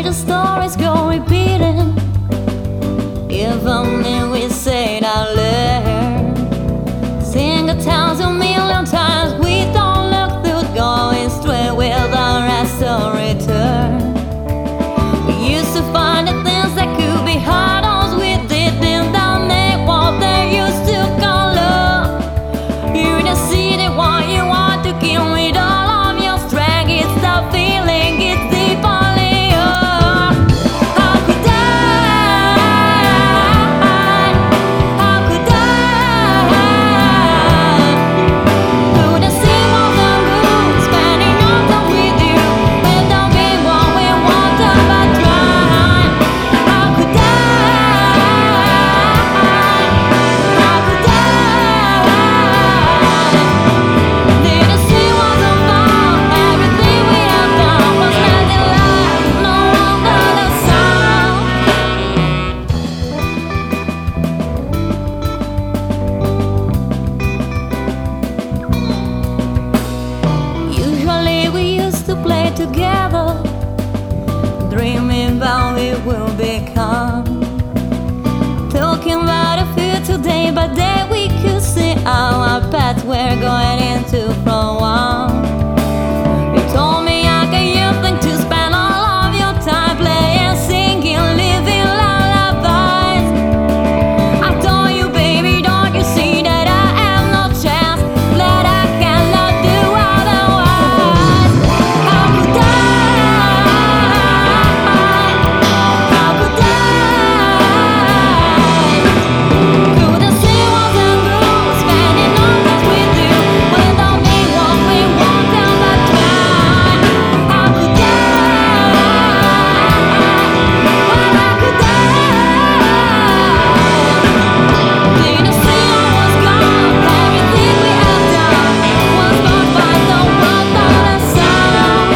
the stories go repeating. If only we say it out loud, sing 1,000,000,000 times. We don't look through going straight without rest or return. We used to find the things that could be hard on. We didn't make what they used to call love. You're in the city, what you want to kill with all of your strength. It's the feeling, it's deep only you. How could I? How could I? Couldn't see what the good, spending all time with you. Without me, what we want but try. How could I? How could I? Didn't see what's about. Everything we have done was meant in love. No wonder the sound. Usually we used to play together, dreaming about we will become. Talking about the future day by day, we could see our path we're going into from one. You told me I can use them to spend all of your time playing, singing, living lullabies. I told you, baby, don't you see that I have no chance, that I cannot do otherwise? How could I? How could I? Couldn't see what's the good, spending all time with you. Without me, what we want but try. How could I? Well, how could I? Didn't see I was gone. Everything we have done was bought by the world on the sound.